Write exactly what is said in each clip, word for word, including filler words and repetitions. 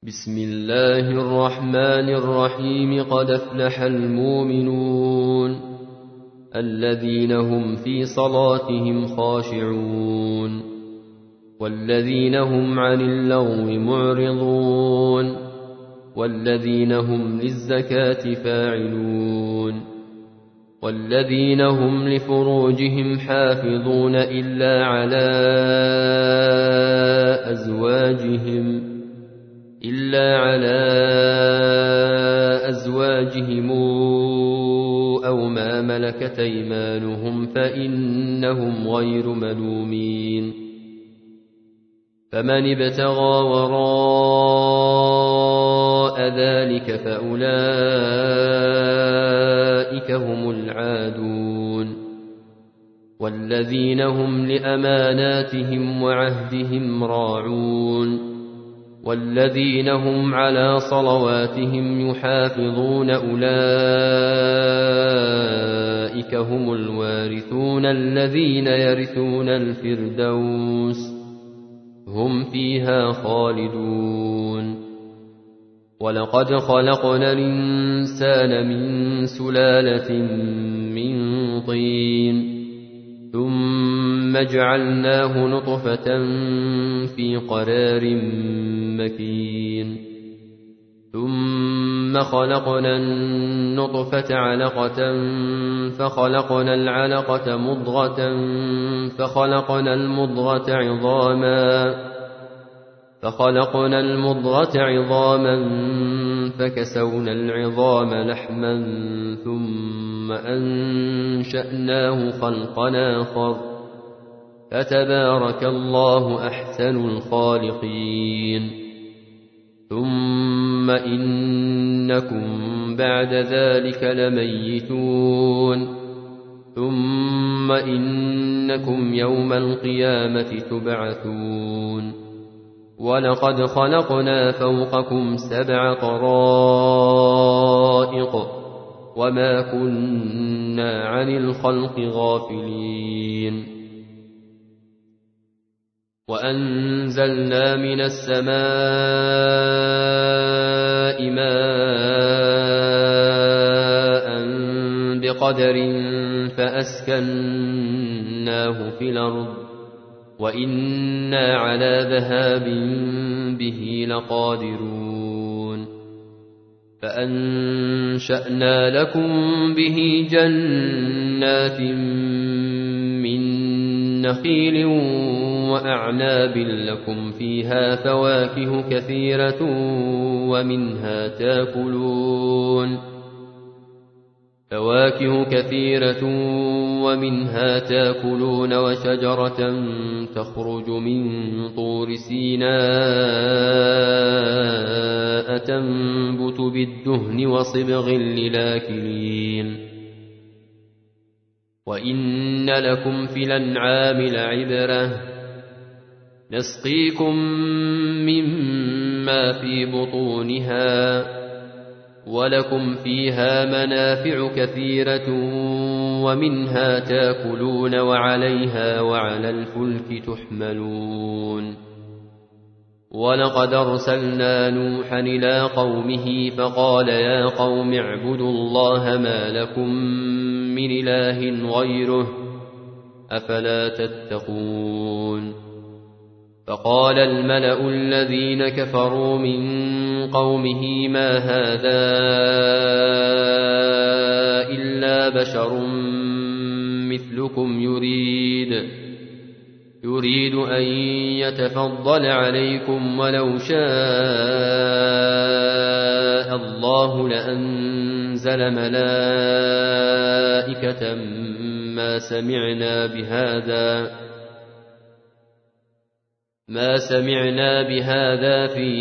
بسم الله الرحمن الرحيم. قد أفلح المؤمنون الذين هم في صلاتهم خاشعون والذين هم عن اللغو معرضون والذين هم للزكاة فاعلون والذين هم لفروجهم حافظون إلا على أزواجهم إلا على أزواجهم أو ما ملكت أيمانهم فإنهم غير ملومين. فمن ابتغى وراء ذلك فأولئك هم العادون والذين هم لأماناتهم وعهدهم راعون والذين هم على صلواتهم يحافظون أولئك هم الوارثون الذين يرثون الفردوس هم فيها خالدون. ولقد خلقنا الإنسان من سلالة من طين ثم جعلناه نطفة في قرار مكين ثم خلقنا النطفة علقة فخلقنا العلقة مضغة فخلقنا المضغة عظاما فخلقنا المضغة عظاما فكسونا العظام لحما ثم أنشأناه خلقا آخر فتبارك الله أحسن الخالقين. ثم إنكم بعد ذلك لميتون ثم إنكم يوم القيامة تبعثون. ولقد خلقنا فوقكم سبع طرائق وما كنا عن الخلق غافلين. وأنزلنا من السماء ماء بقدر فأسكناه في الأرض وإنا على ذهاب به لقادرون. فأنشأنا لكم به جنات من نخيل وأعناب لكم فيها فواكه كثيرة ومنها تاكلون فواكه كثيرة ومنها تاكلون وشجرة تخرج من طور سيناء تنبت بالدهن وصبغ للآكلين. وإن لكم في الأنعام لعبرة نسقيكم مما في بطونها ولكم فيها منافع كثيرة ومنها تاكلون وعليها وعلى الفلك تحملون. ولقد أرسلنا نوحا إلى قومه فقال يا قوم اعبدوا الله ما لكم من إله غيره أفلا تتقون. فقال الملأ الذين كفروا من قومه ما هذا إلا بشر مثلكم يريد يريد أن يتفضل عليكم ولو شاء الله لأنزل ملائكة ما سمعنا بهذا ما سمعنا بهذا في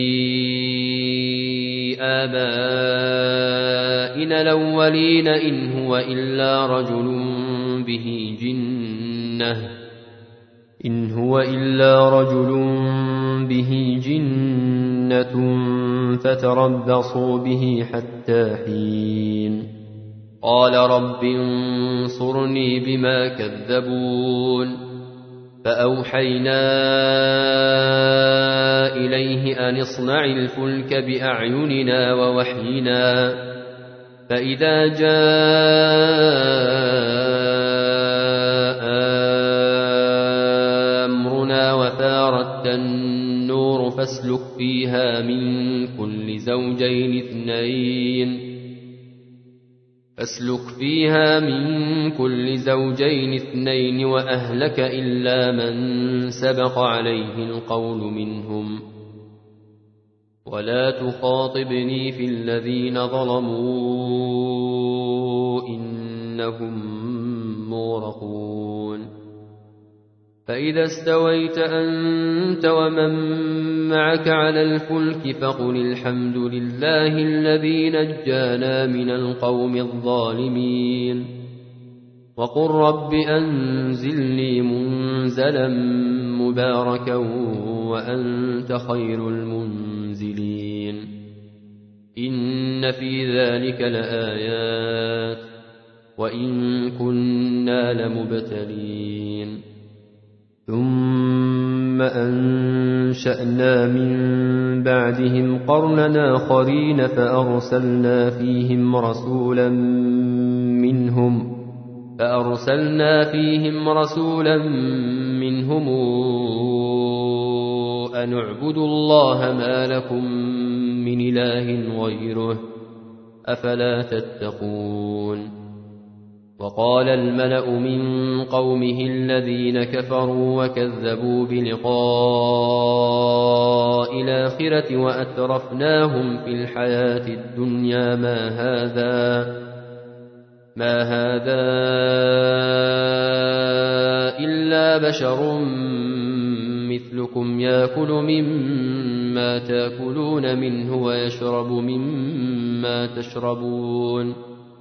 آبائنا الأولين إن هو إلا رجل به جنة إن هو إلا رجل به جنة فتربصوا به حتى حين. قال رب انصرني بما كذبون فأوحينا إليه أن اصنع الفلك بأعيننا ووحينا فإذا جاء أمرنا وفارت النور فاسلك فيها من كل زوجين اثنين فاسلك فيها من كل زوجين اثنين وأهلك إلا من سبق عليه القول منهم ولا تخاطبني في الذين ظلموا إنهم مغرقون فإذا استويت أنت ومن معك على الفلك فقل الحمد لله الذي نجانا من القوم الظالمين وقل رب أنزلني منزلا مباركا وأنت خير المنزلين إن في ذلك لآيات وإن كنا لمبتلين ثم أنشأنا من بعدهم قرنا آخرين فأرسلنا فيهم رسولا منهم فأرسلنا فيهم رسولا منهم أن اعبدوا الله ما لكم من إله غيره أفلا تتقون وقال الملأ من قومه الذين كفروا وكذبوا بلقاء الآخرة وأترفناهم في الحياة الدنيا ما هذا ما هذا إلا بشر مثلكم يأكل مما تأكلون منه ويشرب مما تشربون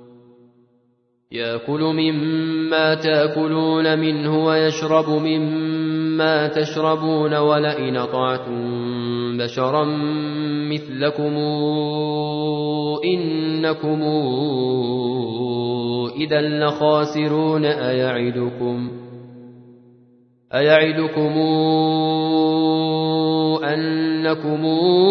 يأكل مما تأكلون منه ويشرب مما تشربون ولئن أطعتم بشرا مثلكم إنكم إذا لخاسرون أيعدكم أيعدكم أنكم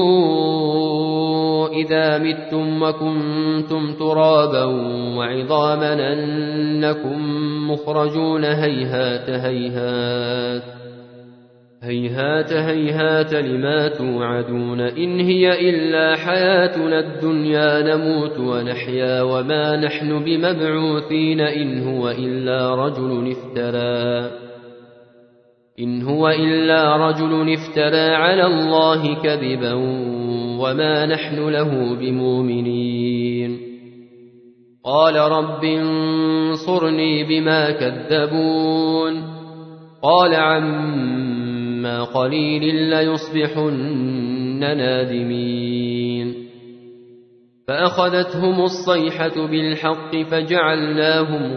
إذا متم وكنتم ترابا وعظاما أنكم مخرجون هيهات هيهات هيهات هيهات لما توعدون إن هي إلا حياتنا الدنيا نموت ونحيا وما نحن بمبعوثين إن هو إلا رجل افترى إن هو إلا رجل افترى على الله كذبا وما نحن له بمؤمنين قال رب انصرني بما كذبون قال عما قليل ليصبحن نادمين فأخذتهم الصيحة بالحق فجعلناهم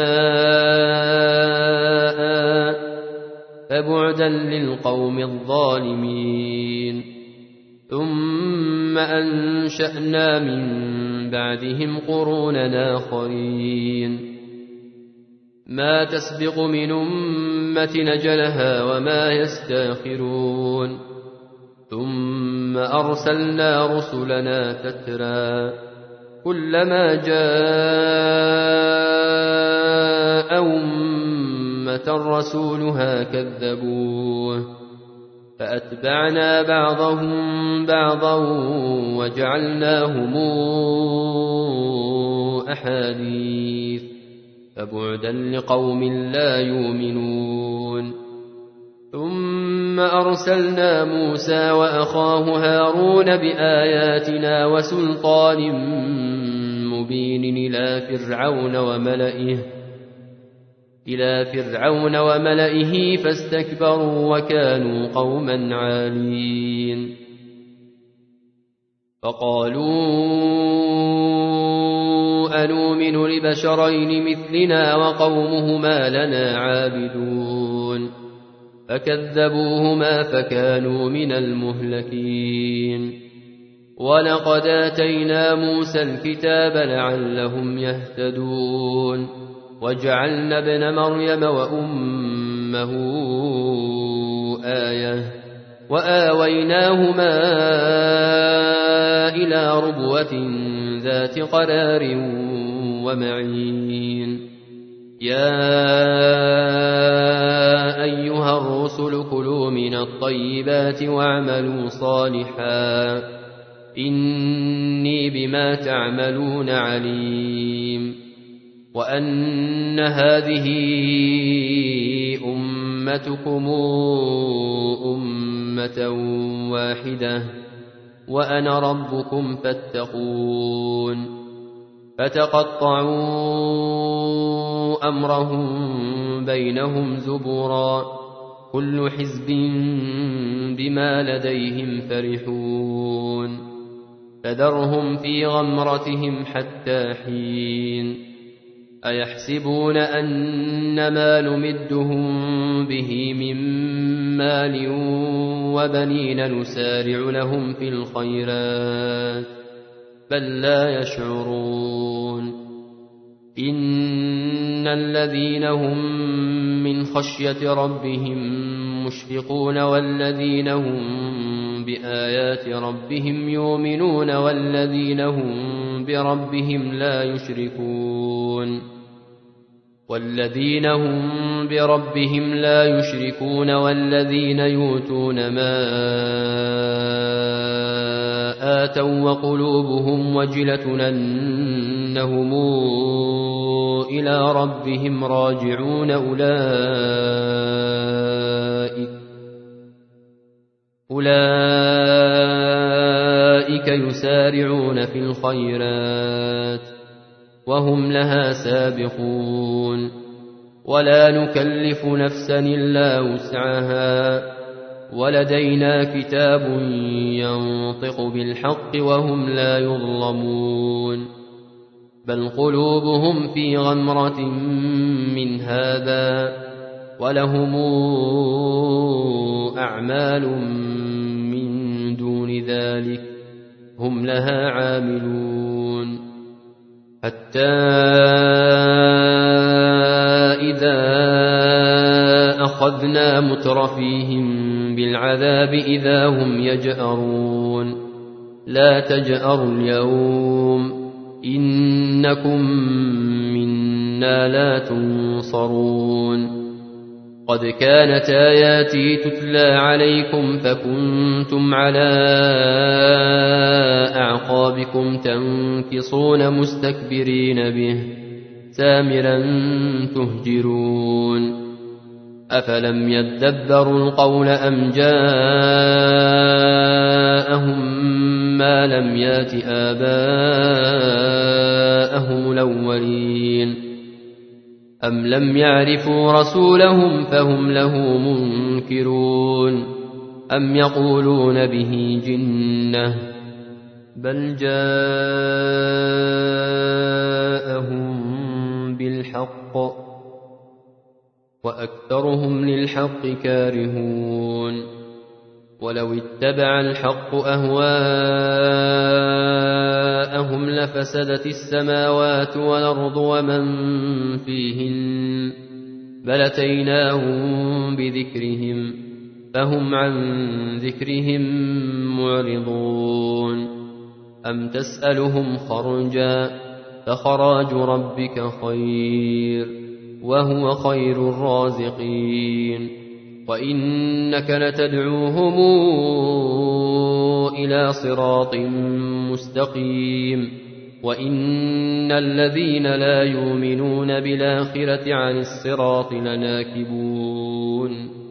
غثاء فبعدا للقوم الظالمين ثم أنشأنا من بعدهم قرونا آخرين ما تسبق من أمة نجلها وما يستاخرون ثم أرسلنا رسلنا تترى كلما جاء أمة رسولها كذبوه فأتبعنا بعضهم بعضا وجعلناهم أحاديث فبعدا لقوم لا يؤمنون ثم أرسلنا موسى وأخاه هارون بآياتنا وسلطان مبين إلى فرعون وملئه إلى فرعون وملئه فاستكبروا وكانوا قوما عالين فقالوا أنؤمن لبشرين مثلنا وقومهما لنا عابدون فكذبوهما فكانوا من المهلكين ولقد آتينا موسى الكتاب لعلهم يهتدون وجعلنا ابن مريم وأمه أمه آية وآويناهما إلى ربوة ذات قرار ومعين يا أيها الرسل كلوا من الطيبات واعملوا صالحا إني بما تعملون عليم وأن هذه أمتكم أمة واحدة وأنا ربكم فاتقون فتقطعوا أمرهم بينهم زبرا كل حزب بما لديهم فرحون فذرهم في غمرتهم حتى حين أيحسبون أن ما نمدهم به من مال وبنين نسارع لهم في الخيرات بل لا يشعرون إن الذين هم من خشية ربهم مشفقون والذين هم بآيات ربهم يؤمنون والذين هم بربهم لا يشركون والذين هم بربهم لا يشركون والذين يؤتون ما آتوا وقلوبهم وجلة أنهم إلى ربهم راجعون أولئك أولئك يسارعون في الخيرات وهم لها سابقون ولا نكلف نفسا إلا وسعها ولدينا كتاب ينطق بالحق وهم لا يظلمون بل قلوبهم في غمرة من هذا ولهم أعمال من دون ذلك هم لها عاملون حتى إذا أخذنا مترفيهم بالعذاب إذا هم يجأرون لا تجأروا اليوم إنكم منا لا تنصرون قد كانت آياتي تتلى عليكم فكنتم على أعقابكم تنكصون مستكبرين به سامرا تهجرون أفلم يدبروا القول أم جاءهم ما لم يات آباءهم الأولين أم لم يعرفوا رسولهم فهم له منكرون أم يقولون به جنة بل جاءهم بالحق وأكثرهم للحق كارهون ولو اتبع الحق أهواءهم لفسدت السماوات والأرض ومن فيهن بل أتيناهم بذكرهم فهم عن ذكرهم معرضون أم تسألهم خرجا فخراج ربك خير وهو خير الرازقين وإنك لتدعوهم إلى صراط مستقيم وإن الذين لا يؤمنون بالآخرة عن الصراط لناكبون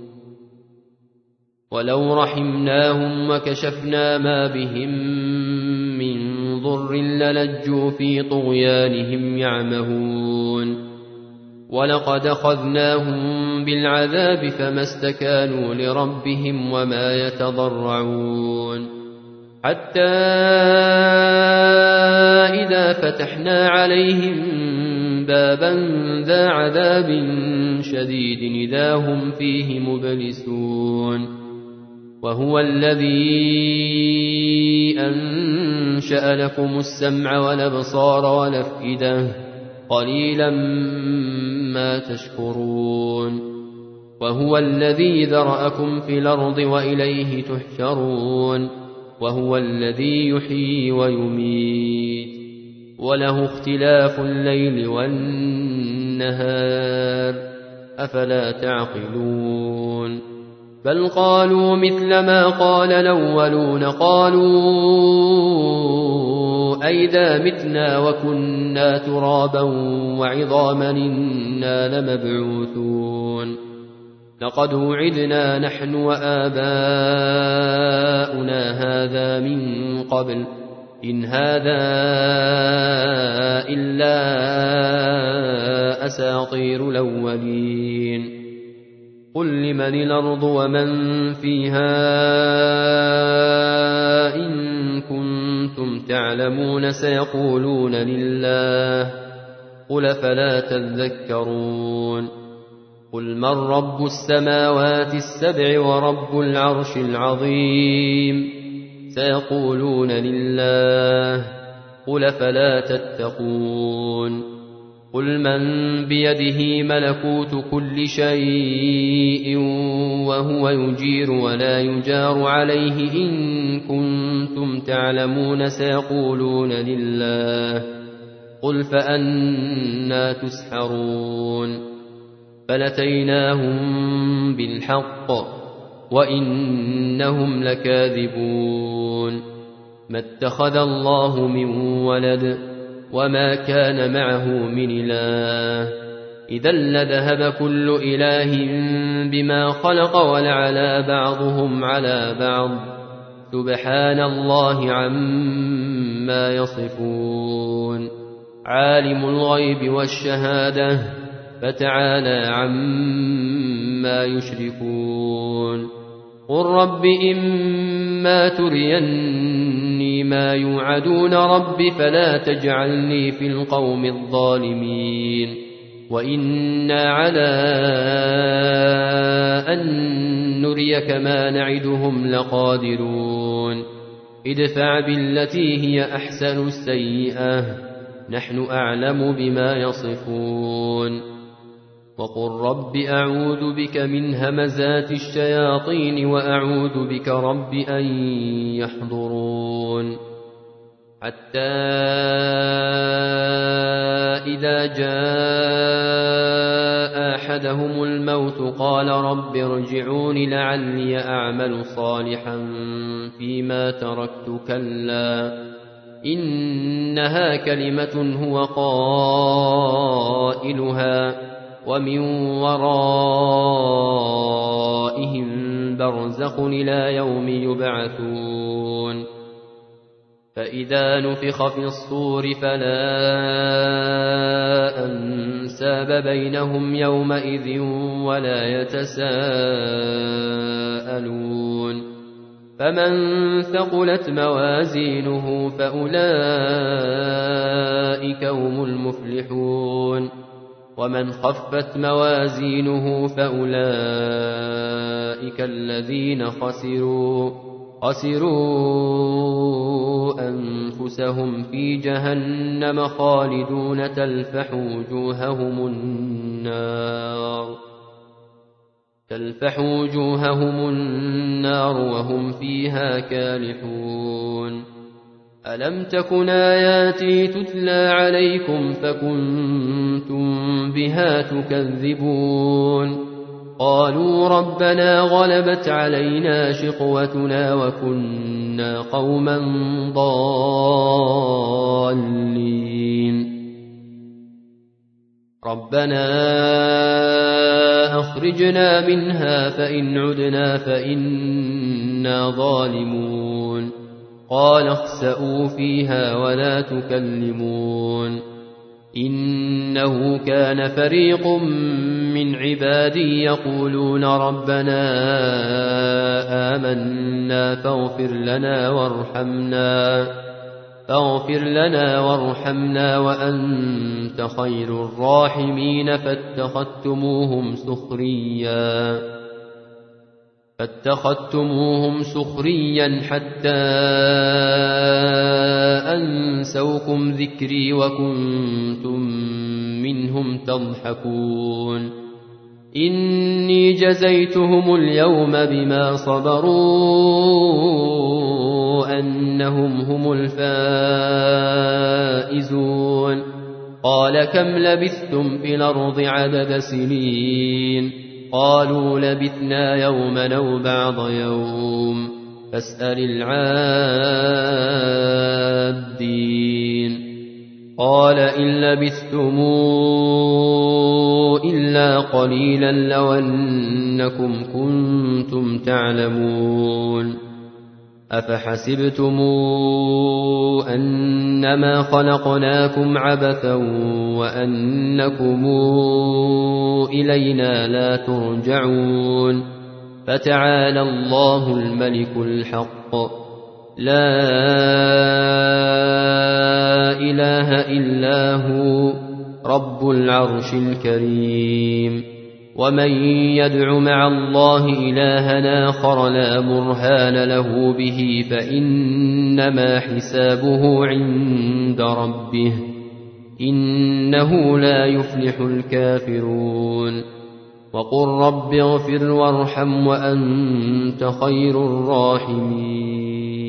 ولو رحمناهم وكشفنا ما بهم من ضر للجوا في طغيانهم يعمهون ولقد أخذناهم بالعذاب فما استكانوا لربهم وما يتضرعون حتى إذا فتحنا عليهم بابا ذا عذاب شديد إذا هم فيه مبلسون وهو الذي أنشأ لكم السمع والأبصار والأفئدة قليلا ما تشكرون وهو الذي ذرأكم في الأرض وإليه تحشرون وهو الذي يحيي ويميت وله اختلاف الليل والنهار أفلا تعقلون بل قالوا مثل ما قال الأولون قالوا أئذا متنا وكنا ترابا وعظاما إنا لمبعوثون لقد وعدنا نحن وآباؤنا هذا من قبل إن هذا إلا أساطير الأولين قل لمن الأرض ومن فيها إن كنتم تعلمون سيقولون لله قل فلا تذكرون قل من رب السماوات السبع ورب العرش العظيم سيقولون لله قل فلا تتقون قل من بيده ملكوت كل شيء وهو يجير ولا يجار عليه إن كنتم تعلمون سيقولون لله قل فأنى تسحرون فلتيناهم بالحق وإنهم لكاذبون ما اتخذ الله من ولد وما كان معه من إله إذا لذهب كل إله بما خلق ولعلى بعضهم على بعض سبحان الله عما يصفون عالم الغيب والشهادة فتعالى عما يشركون قل رب إما تريني ما يوعدون رب فلا تجعلني في القوم الظالمين وإنا على أن نريك ما نعدهم لقادرون ادفع بالتي هي أحسن السيئة نحن أعلم بما يصفون وقل رب أعوذ بك من همزات الشياطين وأعوذ بك رب أن يحضرون حتى إذا جاء أحدهم الموت قال رب ارجعون لعلي أعمل صالحا فيما تركت كلا إنها كلمة هو قائلها ومن ورائهم برزخ إلى يوم يبعثون فإذا نفخ في الصور فلا أنساب بينهم يومئذ ولا يتساءلون فمن ثقلت موازينه فأولئك هم المفلحون ومن خفت موازينه فأولئك الذين خسروا خسروا أنفسهم في جهنم خالدون تلفح وجوههم النار تلفح وجوههم النار وهم فيها كالحون ألم تكن آياتي تتلى عليكم فكنتم بها تكذبون قالوا ربنا غلبت علينا شقوتنا وكنا قوما ضالين ربنا أخرجنا منها فإن عدنا فإنا ظالمون قال اخسئوا فيها ولا تكلمون إنه كان فريق من عبادي يقولون ربنا آمنا فاغفر لنا وارحمنا فاغفر لنا وارحمنا وأنت خير الراحمين فاتخذتموهم سخريا فاتخذتموهم سخريا حتى أنسوكم ذكري وكنتم منهم تضحكون إني جزيتهم اليوم بما صبروا أنهم هم الفائزون قال كم لبثتم في الأرض عدد سنين قالوا لبثنا يوما أو بعض يوم فاسأل العادين قال إن لبثتم إلا قليلا لو أنكم كنتم تعلمون أفحسبتم أنما خلقناكم عبثا وأنكم إلينا لا ترجعون فتعالى الله الملك الحق لا إله إلا هو رب العرش الكريم ومن يدع مع الله إلها آخر لا برهان له به فإنما حسابه عند ربه إنه لا يفلح الكافرون وقل رب اغفر وارحم وأنت خير الراحمين